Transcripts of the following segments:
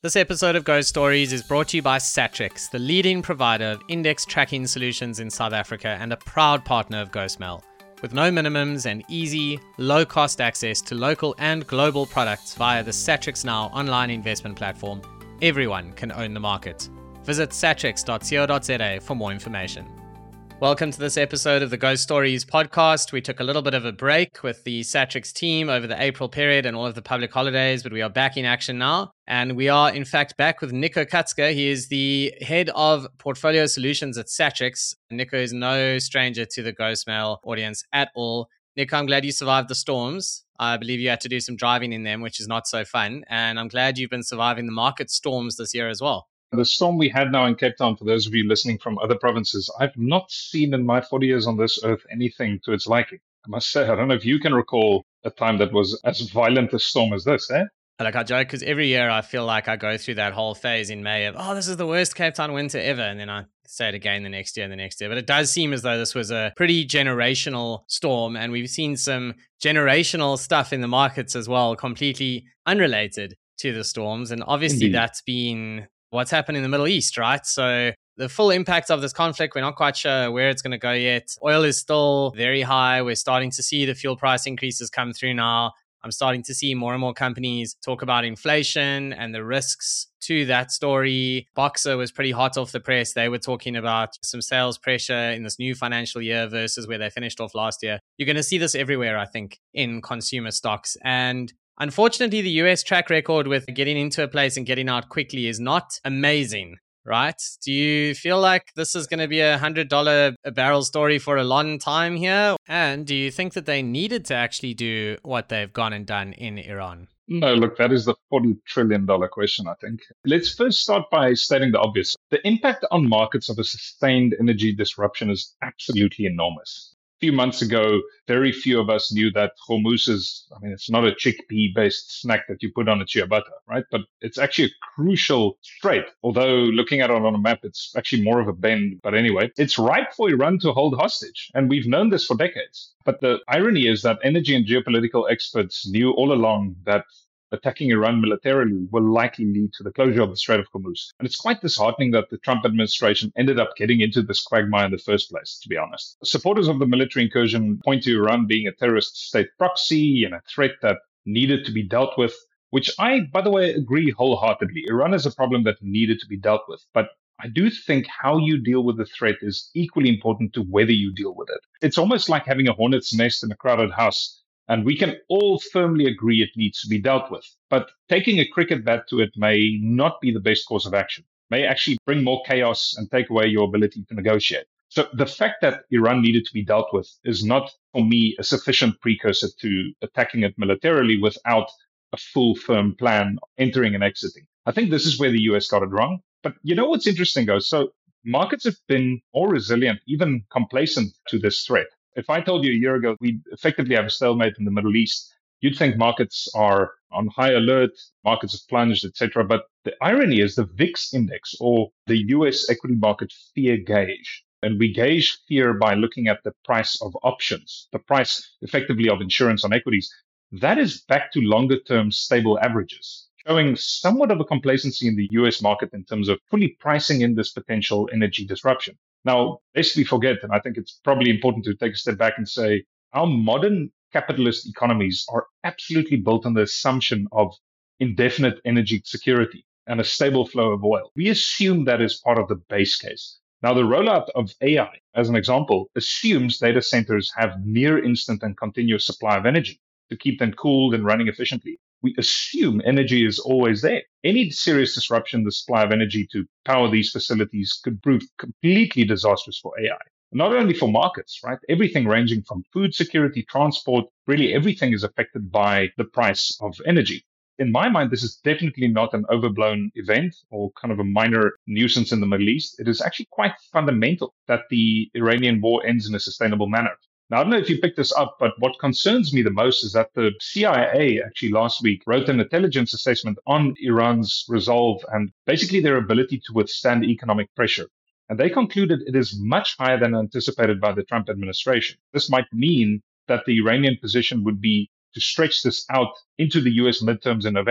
This episode of Ghost Stories is brought to you by Satrix, the leading provider of index tracking solutions in South Africa and a proud partner of GhostMail. With no minimums and easy, low-cost access to local and global products via the Satrix Now online investment platform, everyone can own the market. Visit satrix.co.za for more information. Welcome to this episode of the Ghost Stories podcast. We took a little bit of a break with the Satrix team over the April period and all of the public holidays, but we are back in action now. And we are, in fact, back with Nico Katska. He is the head of portfolio solutions at Satrix. Nico is no stranger to the GhostMail audience at all. Nico, I'm glad you survived the storms. I believe you had to do some driving in them, which is not so fun. And I'm glad you've been surviving the market storms this year as well. The storm we had now in Cape Town, for those of you listening from other provinces, I've not seen in my 40 years on this earth anything to its liking. I must say, I don't know if you can recall a time that was as violent a storm as this, eh? Like I joke, because every year I feel like I go through that whole phase in May of, this is the worst Cape Town winter ever. And then I say it again the next year and the next year. But it does seem as though this was a pretty generational storm. And we've seen some generational stuff in the markets as well, completely unrelated to the storms. And obviously That's been what's happened in the Middle East, right? So the full impact of this conflict, we're not quite sure where it's going to go yet. Oil is still very high. We're starting to see the fuel price increases come through now. I'm starting to see more and more companies talk about inflation and the risks to that story. Boxer was pretty hot off the press. They were talking about some sales pressure in this new financial year versus where they finished off last year. You're going to see this everywhere, I think, in consumer stocks. And unfortunately, the US track record with getting into a place and getting out quickly is not amazing, right? Do you feel like this is going to be a $100 a barrel story for a long time here? And do you think that they needed to actually do what they've gone and done in Iran? No, look, that is the $40 trillion question, I think. Let's first start by stating the obvious. The impact on markets of a sustained energy disruption is absolutely enormous. A few months ago, very few of us knew that hummus is, it's not a chickpea-based snack that you put on a ciabatta, right? But it's actually a crucial strait. Although looking at it on a map, it's actually more of a bend. But anyway, it's ripe for Iran to hold hostage. And we've known this for decades. But the irony is that energy and geopolitical experts knew all along that attacking Iran militarily will likely lead to the closure of the Strait of Hormuz. And it's quite disheartening that the Trump administration ended up getting into this quagmire in the first place, to be honest. Supporters of the military incursion point to Iran being a terrorist state proxy and a threat that needed to be dealt with, which I, by the way, agree wholeheartedly. Iran is a problem that needed to be dealt with. But I do think how you deal with the threat is equally important to whether you deal with it. It's almost like having a hornet's nest in a crowded house. And we can all firmly agree it needs to be dealt with. But taking a cricket bat to it may not be the best course of action, may actually bring more chaos and take away your ability to negotiate. So the fact that Iran needed to be dealt with is not, for me, a sufficient precursor to attacking it militarily without a full, firm plan, entering and exiting. I think this is where the US got it wrong. But you know what's interesting, though? So markets have been more resilient, even complacent to this threat. If I told you a year ago we effectively have a stalemate in the Middle East, you'd think markets are on high alert, markets have plunged, etc. But the irony is the VIX index, or the US equity market fear gauge. And we gauge fear by looking at the price of options, the price effectively of insurance on equities. That is back to longer term stable averages, showing somewhat of a complacency in the US market in terms of fully pricing in this potential energy disruption. Now, lest we forget, and I think it's probably important to take a step back and say, our modern capitalist economies are absolutely built on the assumption of indefinite energy security and a stable flow of oil. We assume that is part of the base case. Now, the rollout of AI, as an example, assumes data centers have near instant and continuous supply of energy to keep them cooled and running efficiently. We assume energy is always there. Any serious disruption in the supply of energy to power these facilities could prove completely disastrous for AI. Not only for markets, right? Everything ranging from food security, transport, really everything is affected by the price of energy. In my mind, this is definitely not an overblown event or kind of a minor nuisance in the Middle East. It is actually quite fundamental that the Iranian war ends in a sustainable manner. Now, I don't know if you picked this up, but what concerns me the most is that the CIA actually last week wrote an intelligence assessment on Iran's resolve and basically their ability to withstand economic pressure. And they concluded it is much higher than anticipated by the Trump administration. This might mean that the Iranian position would be to stretch this out into the US midterms in November.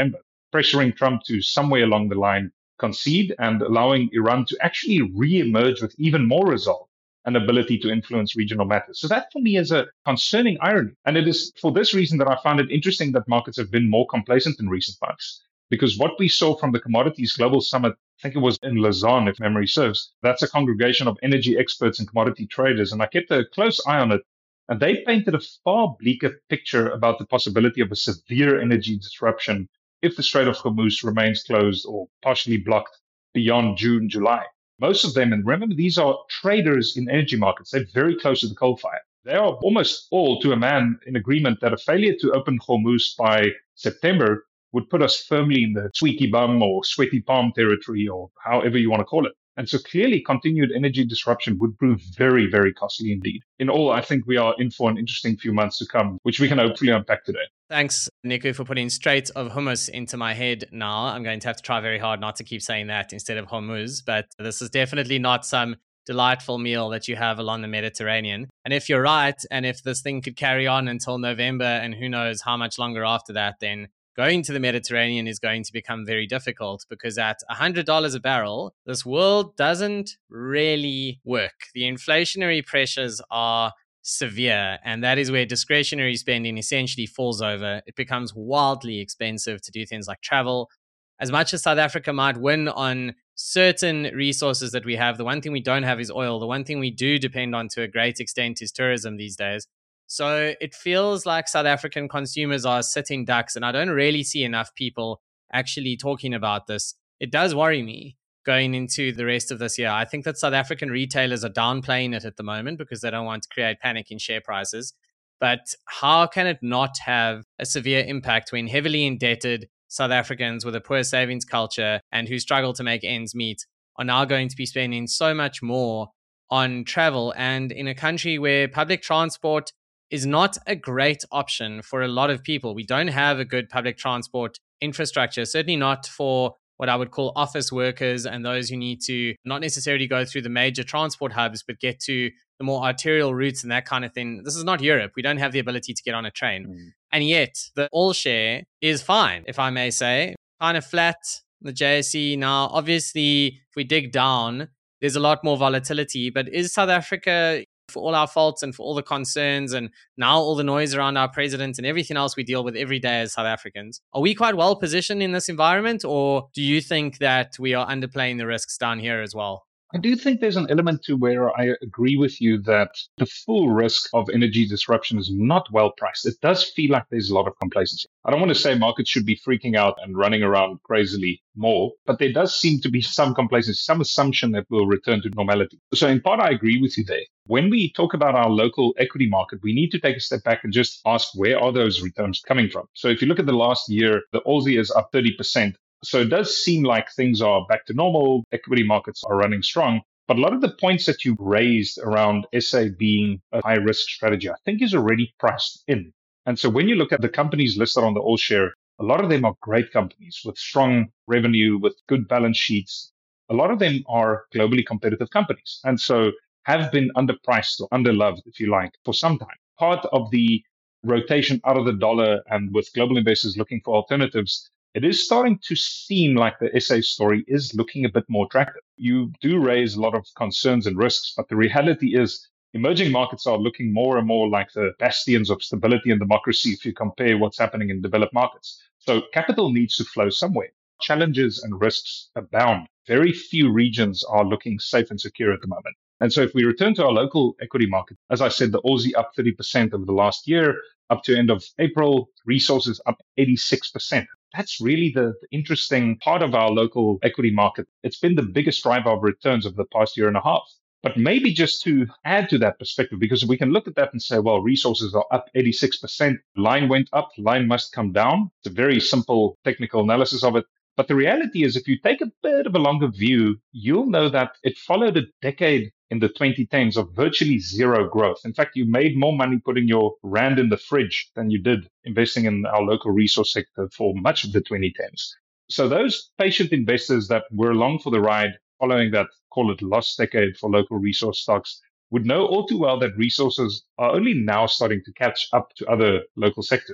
pressuring Trump to somewhere along the line concede and allowing Iran to actually re-emerge with even more resolve and ability to influence regional matters. So that for me is a concerning irony. And it is for this reason that I found it interesting that markets have been more complacent in recent months. Because what we saw from the Commodities Global Summit, I think it was in Lausanne, if memory serves, that's a congregation of energy experts and commodity traders. And I kept a close eye on it. And they painted a far bleaker picture about the possibility of a severe energy disruption if the Strait of Hormuz remains closed or partially blocked beyond June, July. Most of them, and remember, these are traders in energy markets. They're very close to the coal fire. They are almost all to a man in agreement that a failure to open Hormuz by September would put us firmly in the squeaky bum or sweaty palm territory, or however you want to call it. And so clearly continued energy disruption would prove very, very costly indeed. In all, I think we are in for an interesting few months to come, which we can hopefully unpack today. Thanks, Nico, for putting Strait of Hummus into my head now. I'm going to have to try very hard not to keep saying that instead of Hormuz, but this is definitely not some delightful meal that you have along the Mediterranean. And if you're right, and if this thing could carry on until November and who knows how much longer after that, then going to the Mediterranean is going to become very difficult, because at $100 a barrel, this world doesn't really work. The inflationary pressures are severe, and that is where discretionary spending essentially falls over. It becomes wildly expensive to do things like travel. As much as South Africa might win on certain resources that we have, the one thing we don't have is oil. The one thing we do depend on to a great extent is tourism these days. So it feels like South African consumers are sitting ducks, and I don't really see enough people actually talking about this. It does worry me going into the rest of this year. I think that South African retailers are downplaying it at the moment because they don't want to create panic in share prices. But how can it not have a severe impact when heavily indebted South Africans with a poor savings culture and who struggle to make ends meet are now going to be spending so much more on travel, and in a country where public transport is not a great option for a lot of people. We don't have a good public transport infrastructure, certainly not for what I would call office workers and those who need to not necessarily go through the major transport hubs, but get to the more arterial routes and that kind of thing. This is not Europe. We don't have the ability to get on a train. And yet the all share is fine, if I may say, kind of flat. The JSE now, obviously, if we dig down, there's a lot more volatility, but is South Africa, for all our faults and for all the concerns and now all the noise around our president and everything else we deal with every day as South Africans, are we quite well positioned in this environment, or do you think that we are underplaying the risks down here as well? I do think there's an element to where I agree with you that the full risk of energy disruption is not well priced. It does feel like there's a lot of complacency. I don't want to say markets should be freaking out and running around crazily more, but there does seem to be some complacency, some assumption that we'll return to normality. So in part, I agree with you there. When we talk about our local equity market, we need to take a step back and just ask, where are those returns coming from? So if you look at the last year, the Aussie is up 30%. So it does seem like things are back to normal. Equity markets are running strong. But a lot of the points that you raised around SA being a high risk strategy, I think is already priced in. And so when you look at the companies listed on the all share, a lot of them are great companies with strong revenue, with good balance sheets. A lot of them are globally competitive companies. And so have been underpriced or underloved, if you like, for some time. Part of the rotation out of the dollar and with global investors looking for alternatives, it is starting to seem like the SA story is looking a bit more attractive. You do raise a lot of concerns and risks, but the reality is emerging markets are looking more and more like the bastions of stability and democracy if you compare what's happening in developed markets. So capital needs to flow somewhere. Challenges and risks abound. Very few regions are looking safe and secure at the moment. And so if we return to our local equity market, as I said, the Aussie up 30% over the last year, up to end of April, resources up 86%. That's really the interesting part of our local equity market. It's been the biggest driver of returns over the past year and a half. But maybe just to add to that perspective, because we can look at that and say, well, resources are up 86%. Line went up, line must come down. It's a very simple technical analysis of it. But the reality is, if you take a bit of a longer view, you'll know that it followed a decade in the 2010s of virtually zero growth. In fact, you made more money putting your rand in the fridge than you did investing in our local resource sector for much of the 2010s. So those patient investors that were along for the ride following that, call it lost decade for local resource stocks, would know all too well that resources are only now starting to catch up to other local sectors.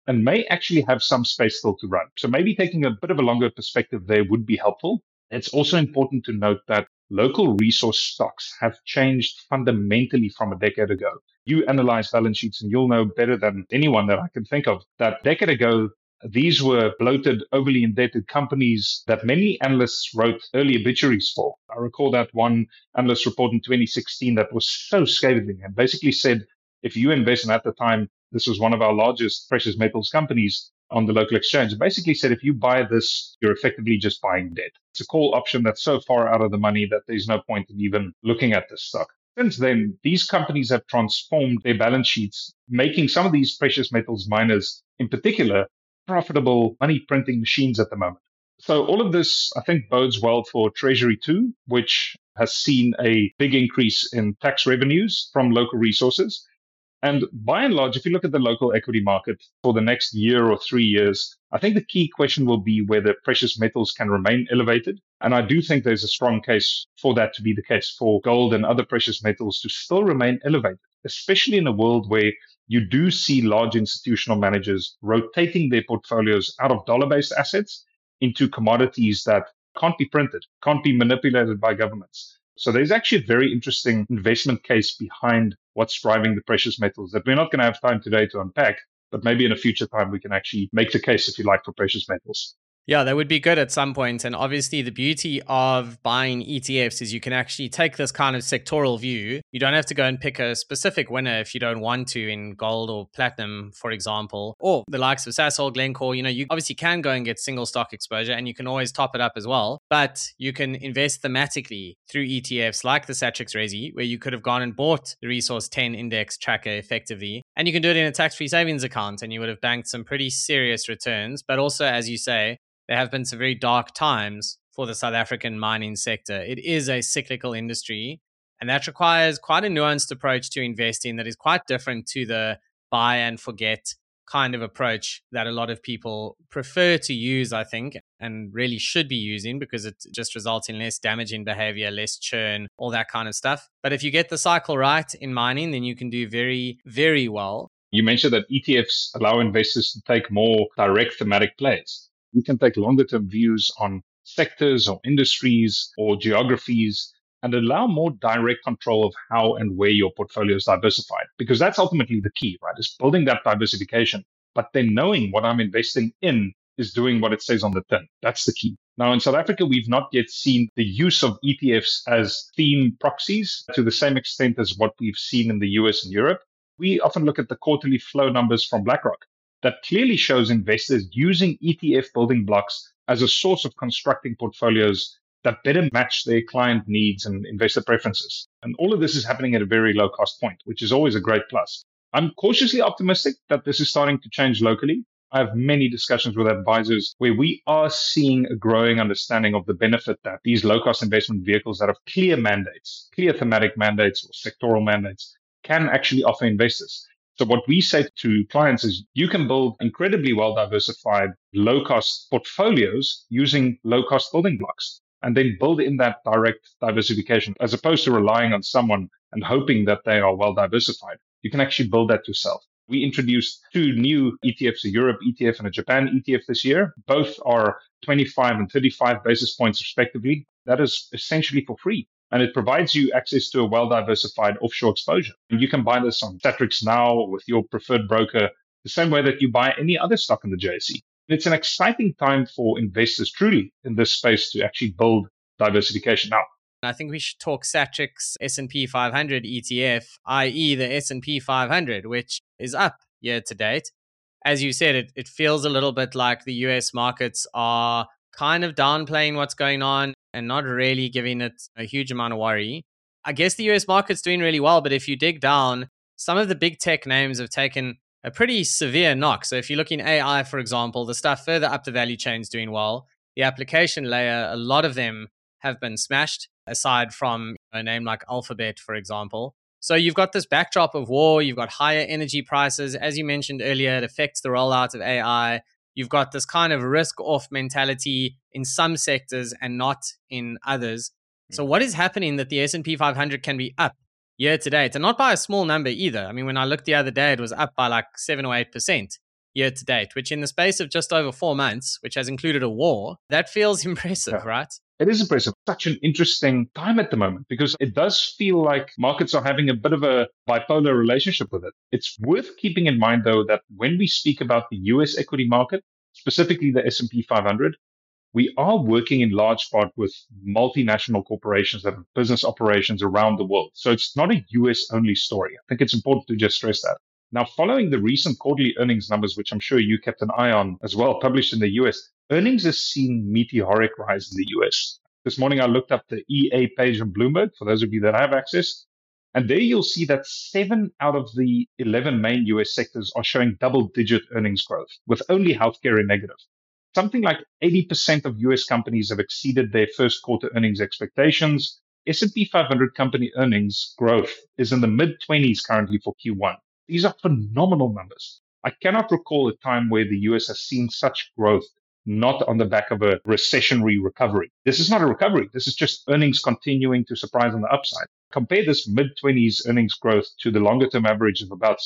and may actually have some space still to run. So maybe taking a bit of a longer perspective there would be helpful. It's also important to note that local resource stocks have changed fundamentally from a decade ago. You analyze balance sheets and you'll know better than anyone that I can think of that a decade ago, these were bloated, overly indebted companies that many analysts wrote early obituaries for. I recall that one analyst report in 2016 that was so scathing and basically said, if you invest, and at the time, this was one of our largest precious metals companies on the local exchange, it basically said, if you buy this, you're effectively just buying debt. It's a call option that's so far out of the money that there's no point in even looking at this stock. Since then, these companies have transformed their balance sheets, making some of these precious metals miners in particular profitable money printing machines at the moment. So all of this, I think, bodes well for Treasury 2, which has seen a big increase in tax revenues from local resources. And by and large, if you look at the local equity market for the next year or 3 years, I think the key question will be whether precious metals can remain elevated. And I do think there's a strong case for that to be the case, for gold and other precious metals to still remain elevated, especially in a world where you do see large institutional managers rotating their portfolios out of dollar-based assets into commodities that can't be printed, can't be manipulated by governments. So there's actually a very interesting investment case behind what's driving the precious metals that we're not going to have time today to unpack, but maybe in a future time we can actually make the case, if you like, for precious metals. Yeah, that would be good at some point. And obviously, the beauty of buying ETFs is you can actually take this kind of sectoral view. You don't have to go and pick a specific winner if you don't want to in gold or platinum, for example, or the likes of Sasol, Glencore. You obviously can go and get single stock exposure and you can always top it up as well. But you can invest thematically through ETFs like the Satrix Resi, where you could have gone and bought the Resource 10 index tracker effectively. And you can do it in a tax-free savings account and you would have banked some pretty serious returns. But also, as you say, there have been some very dark times for the South African mining sector. It is a cyclical industry, and that requires quite a nuanced approach to investing that is quite different to the buy and forget kind of approach that a lot of people prefer to use, I think, and really should be using because it just results in less damaging behavior, less churn, all that kind of stuff. But if you get the cycle right in mining, then you can do very, very well. You mentioned that ETFs allow investors to take more direct thematic plays. You can take longer term views on sectors or industries or geographies and allow more direct control of how and where your portfolio is diversified. Because that's ultimately the key, right? Is building that diversification, but then knowing what I'm investing in is doing what it says on the tin. That's the key. Now, in South Africa, we've not yet seen the use of ETFs as theme proxies to the same extent as what we've seen in the US and Europe. We often look at the quarterly flow numbers from BlackRock that clearly shows investors using ETF building blocks as a source of constructing portfolios that better match their client needs and investor preferences. And all of this is happening at a very low cost point, which is always a great plus. I'm cautiously optimistic that this is starting to change locally. I have many discussions with advisors where we are seeing a growing understanding of the benefit that these low-cost investment vehicles that have clear mandates, clear thematic mandates or sectoral mandates can actually offer investors. So what we say to clients is you can build incredibly well-diversified, low-cost portfolios using low-cost building blocks and then build in that direct diversification as opposed to relying on someone and hoping that they are well-diversified. You can actually build that yourself. We introduced 2 new ETFs, a Europe ETF and a Japan ETF this year. Both are 25 and 35 basis points respectively. That is essentially for free. And it provides you access to a well-diversified offshore exposure. And you can buy this on Satrix now or with your preferred broker, the same way that you buy any other stock in the JSE. It's an exciting time for investors truly in this space to actually build diversification now. I think we should talk Satrix S&P 500 ETF, i.e. the S&P 500, which is up year to date. As you said, it feels a little bit like the US markets are kind of downplaying what's going on and not really giving it a huge amount of worry. I guess the US market's doing really well, but if you dig down, some of the big tech names have taken a pretty severe knock. So if you look in AI, for example, the stuff further up the value chain is doing well. The application layer, a lot of them have been smashed, aside from a name like Alphabet, for example. So you've got this backdrop of war, you've got higher energy prices. As you mentioned earlier, it affects the rollout of AI. You've got this kind of risk-off mentality in some sectors and not in others. So what is happening that the S&P 500 can be up year to date? And not by a small number either. I mean, when I looked the other day, it was up by like 7 or 8%. year to date, which in the space of just over 4 months, which has included a war, that feels impressive, right? It is impressive. Such an interesting time at the moment because it does feel like markets are having a bit of a bipolar relationship with it. It's worth keeping in mind, though, that when we speak about the US equity market, specifically the S&P 500, we are working in large part with multinational corporations that have business operations around the world. So it's not a US only story. I think it's important to just stress that. Now, following the recent quarterly earnings numbers, which I'm sure you kept an eye on as well, published in the US, earnings has seen meteoric rise in the US. This morning, I looked up the EA page on Bloomberg, for those of you that have access. And there you'll see that 7 out of the 11 main US sectors are showing double-digit earnings growth, with only healthcare in negative. Something like 80% of US companies have exceeded their first quarter earnings expectations. S&P 500 company earnings growth is in the mid-20s currently for Q1. These are phenomenal numbers. I cannot recall a time where the US has seen such growth, not on the back of a recessionary recovery. This is not a recovery. This is just earnings continuing to surprise on the upside. Compare this mid-20s earnings growth to the longer-term average of about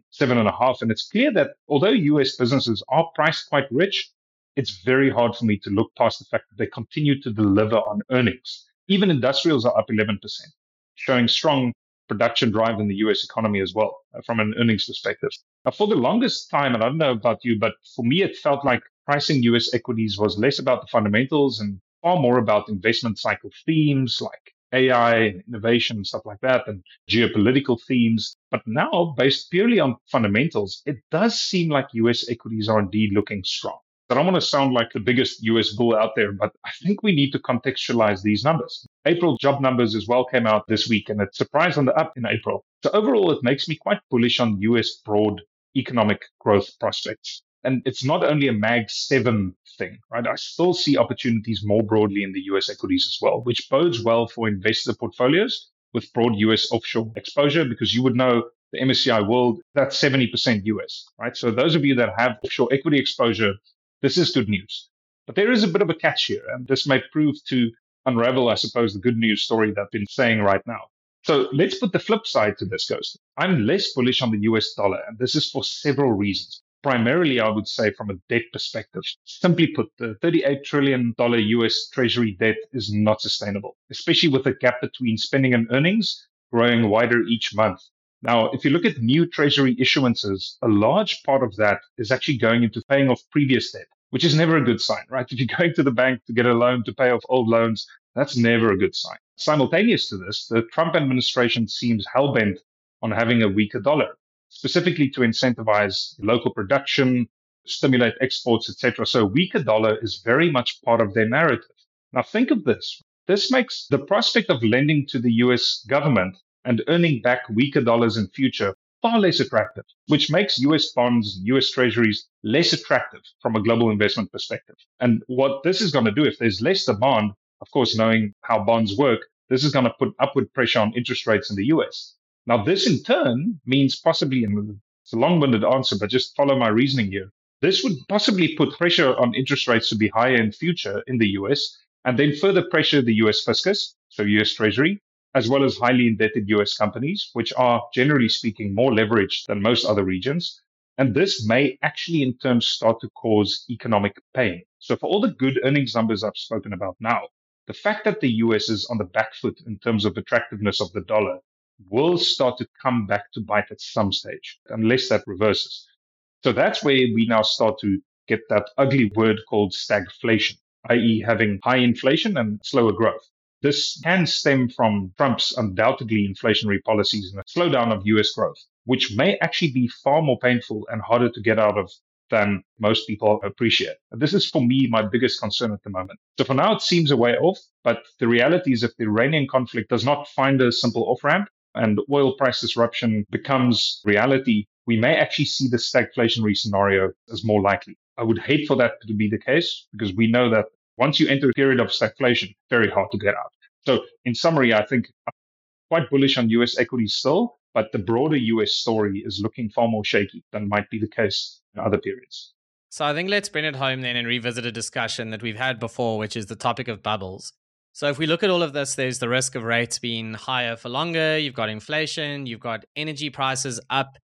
7.5. And it's clear that although US businesses are priced quite rich, it's very hard for me to look past the fact that they continue to deliver on earnings. Even industrials are up 11%, showing strong production drive in the US economy as well, from an earnings perspective. Now, for the longest time, and I don't know about you, but for me, it felt like pricing US equities was less about the fundamentals and far more about investment cycle themes like AI and innovation and stuff like that, and geopolitical themes. But now, based purely on fundamentals, it does seem like US equities are indeed looking strong. I don't want to sound like the biggest US bull out there, but I think we need to contextualize these numbers. April job numbers as well came out this week, and it surprised on the up in April. So overall, it makes me quite bullish on US broad economic growth prospects. And it's not only a MAG 7 thing, right? I still see opportunities more broadly in the US equities as well, which bodes well for investor portfolios with broad US offshore exposure, because you would know the MSCI World, that's 70% US, right? So those of you that have offshore equity exposure, this is good news. But there is a bit of a catch here, and this may prove to unravel, I suppose, the good news story that I've been saying right now. So let's put the flip side to this, Ghost. I'm less bullish on the US dollar, and this is for several reasons. Primarily, I would say from a debt perspective. Simply put, the $38 trillion US Treasury debt is not sustainable, especially with the gap between spending and earnings growing wider each month. Now, if you look at new Treasury issuances, a large part of that is actually going into paying off previous debt, which is never a good sign, right? If you're going to the bank to get a loan to pay off old loans, that's never a good sign. Simultaneous to this, the Trump administration seems hell-bent on having a weaker dollar, specifically to incentivize local production, stimulate exports, etc. So a weaker dollar is very much part of their narrative. Now, think of this. This makes the prospect of lending to the US government and earning back weaker dollars in future far less attractive, which makes US bonds, US treasuries less attractive from a global investment perspective. And what this is going to do, if there's less demand, of course, knowing how bonds work, this is going to put upward pressure on interest rates in the US. Now, this in turn means possibly, and it's a long-winded answer, but just follow my reasoning here. This would possibly put pressure on interest rates to be higher in future in the US, and then further pressure the US fiscus, so US Treasury, as well as highly indebted US companies, which are, generally speaking, more leveraged than most other regions. And this may actually, in turn, start to cause economic pain. So for all the good earnings numbers I've spoken about now, the fact that the US is on the back foot in terms of attractiveness of the dollar will start to come back to bite at some stage, unless that reverses. So that's where we now start to get that ugly word called stagflation, i.e. having high inflation and slower growth. This can stem from Trump's undoubtedly inflationary policies and a slowdown of US growth, which may actually be far more painful and harder to get out of than most people appreciate. This is, for me, my biggest concern at the moment. So for now, it seems a way off, but the reality is if the Iranian conflict does not find a simple off-ramp and oil price disruption becomes reality, we may actually see the stagflationary scenario as more likely. I would hate for that to be the case, because we know that once you enter a period of stagflation, very hard to get out. So in summary, I think I'm quite bullish on US equities still, but the broader US story is looking far more shaky than might be the case in other periods. So I think let's bring it home then and revisit a discussion that we've had before, which is the topic of bubbles. So if we look at all of this, there's the risk of rates being higher for longer. You've got inflation, you've got energy prices up.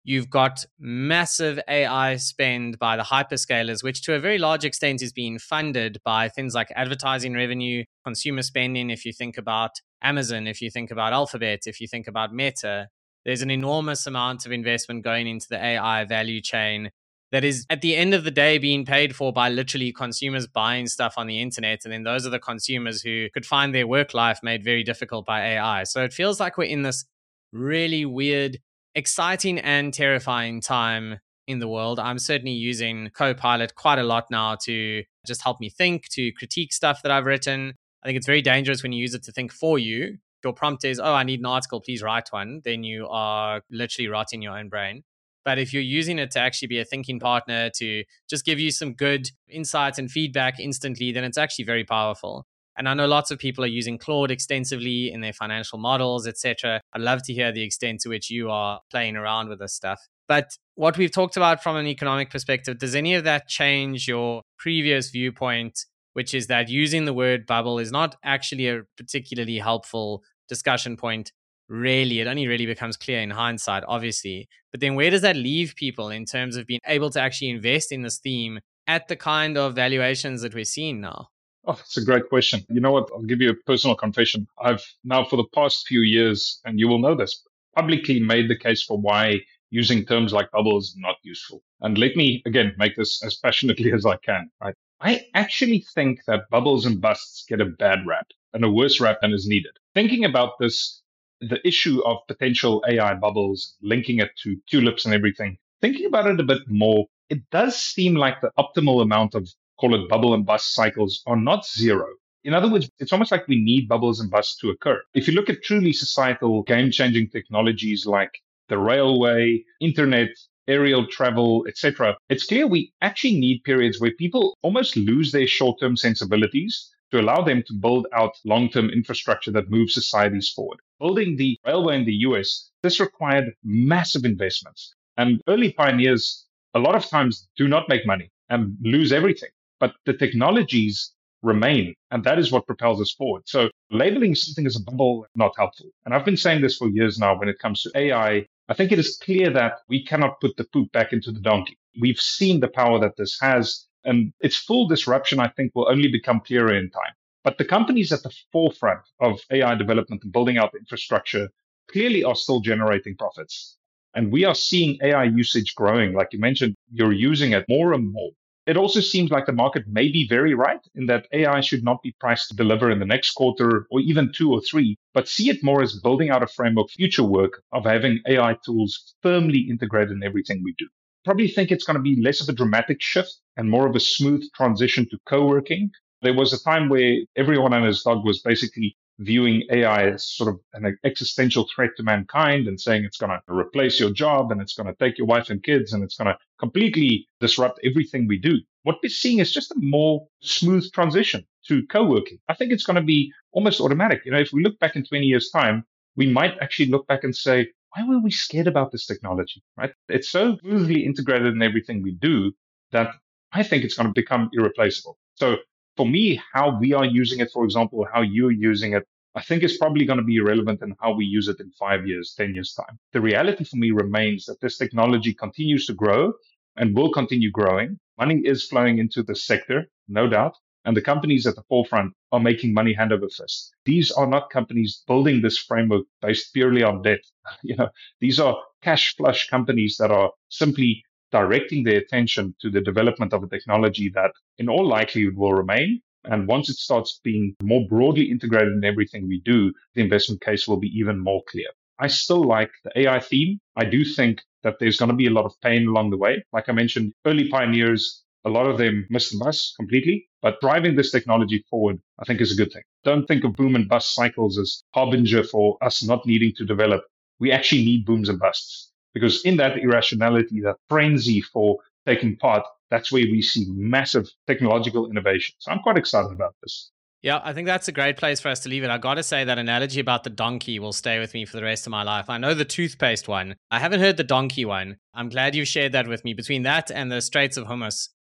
You've got massive AI spend by the hyperscalers, which to a very large extent is being funded by things like advertising revenue, consumer spending. If you think about Amazon, if you think about Alphabet, if you think about Meta, there's an enormous amount of investment going into the AI value chain that is at the end of the day being paid for by literally consumers buying stuff on the internet. And then those are the consumers who could find their work life made very difficult by AI. So it feels like we're in this really weird, exciting and terrifying time in the world. I'm certainly using Copilot quite a lot now to just help me think, to critique stuff that I've written. I think it's very dangerous when you use it to think for you. If your prompt is, oh, I need an article, please write one, then you are literally rotting your own brain. But if you're using it to actually be a thinking partner, to just give you some good insights and feedback instantly, then it's actually very powerful. And I know lots of people are using Claude extensively in their financial models, etc. I'd love to hear the extent to which you are playing around with this stuff. But what we've talked about from an economic perspective, does any of that change your previous viewpoint, which is that using the word bubble is not actually a particularly helpful discussion point? Really, it only really becomes clear in hindsight, obviously. But then where does that leave people in terms of being able to actually invest in this theme at the kind of valuations that we're seeing now? Oh, it's a great question. You know what? I'll give you a personal confession. I've now, for the past few years, and you will know this, publicly made the case for why using terms like bubble is not useful. And let me, again, make this as passionately as I can. Right? I actually think that bubbles and busts get a bad rap and a worse rap than is needed. Thinking about this, the issue of potential AI bubbles, linking it to tulips and everything, thinking about it a bit more, it does seem like the optimal amount of, call it bubble and bust cycles, are not zero. In other words, it's almost like we need bubbles and busts to occur. If you look at truly societal game-changing technologies like the railway, internet, aerial travel, etc., it's clear we actually need periods where people almost lose their short-term sensibilities to allow them to build out long-term infrastructure that moves societies forward. Building the railway in the US, this required massive investments. And early pioneers a lot of times do not make money and lose everything. But the technologies remain, and that is what propels us forward. So labeling something as a bubble, not helpful. And I've been saying this for years now when it comes to AI. I think it is clear that we cannot put the poop back into the donkey. We've seen the power that this has, and its full disruption, I think, will only become clearer in time. But the companies at the forefront of AI development and building out the infrastructure clearly are still generating profits. And we are seeing AI usage growing. Like you mentioned, you're using it more and more. It also seems like the market may be very right in that AI should not be priced to deliver in the next quarter or even 2 or 3, but see it more as building out a framework, future work of having AI tools firmly integrated in everything we do. Probably think it's going to be less of a dramatic shift and more of a smooth transition to co-working. There was a time where everyone and his dog was basically viewing AI as sort of an existential threat to mankind and saying it's going to replace your job and it's going to take your wife and kids and it's going to completely disrupt everything we do. What we're seeing is just a more smooth transition to co-working. I think it's going to be almost automatic. If we look back in 20 years' time, we might actually look back and say, why were we scared about this technology, right? It's so smoothly integrated in everything we do that I think it's going to become irreplaceable. So for me, how we are using it, for example, how you're using it, I think is probably going to be irrelevant in how we use it in 5 years, 10 years time. The reality for me remains that this technology continues to grow and will continue growing. Money is flowing into the sector, no doubt. And the companies at the forefront are making money hand over fist. These are not companies building this framework based purely on debt. These are cash flush companies that are simply directing their attention to the development of a technology that in all likelihood will remain. And once it starts being more broadly integrated in everything we do, the investment case will be even more clear. I still like the AI theme. I do think that there's going to be a lot of pain along the way. Like I mentioned, early pioneers, a lot of them missed the bus completely, but driving this technology forward, I think is a good thing. Don't think of boom and bust cycles as harbinger for us not needing to develop. We actually need booms and busts. Because in that irrationality, that frenzy for taking part, that's where we see massive technological innovation. So I'm quite excited about this. Yeah, I think that's a great place for us to leave it. I got to say that analogy about the donkey will stay with me for the rest of my life. I know the toothpaste one. I haven't heard the donkey one. I'm glad you shared that with me. Between that and the Straits of Hummus,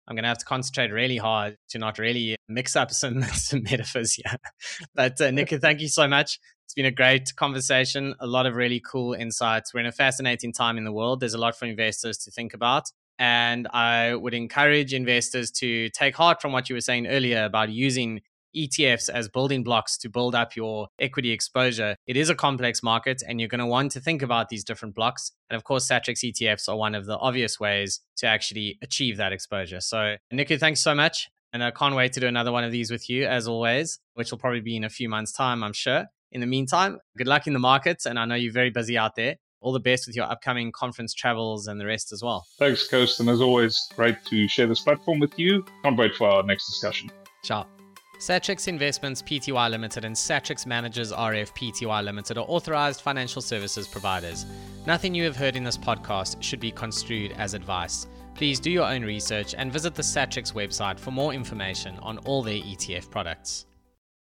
I'm going to have to concentrate really hard to not really mix up some metaphors here. But Nico, thank you so much. It's been a great conversation, a lot of really cool insights. We're in a fascinating time in the world. There's a lot for investors to think about. And I would encourage investors to take heart from what you were saying earlier about using ETFs as building blocks to build up your equity exposure. It is a complex market and you're going to want to think about these different blocks. And of course, Satrix ETFs are one of the obvious ways to actually achieve that exposure. So Nico, thanks so much. And I can't wait to do another one of these with you as always, which will probably be in a few months' time, I'm sure. In the meantime, good luck in the markets. And I know you're very busy out there. All the best with your upcoming conference travels and the rest as well. Thanks, Coast. And as always, great to share this platform with you. Can't wait for our next discussion. Ciao. Satrix Investments Pty Limited and Satrix Managers RF Pty Limited are authorized financial services providers. Nothing you have heard in this podcast should be construed as advice. Please do your own research and visit the Satrix website for more information on all their ETF products.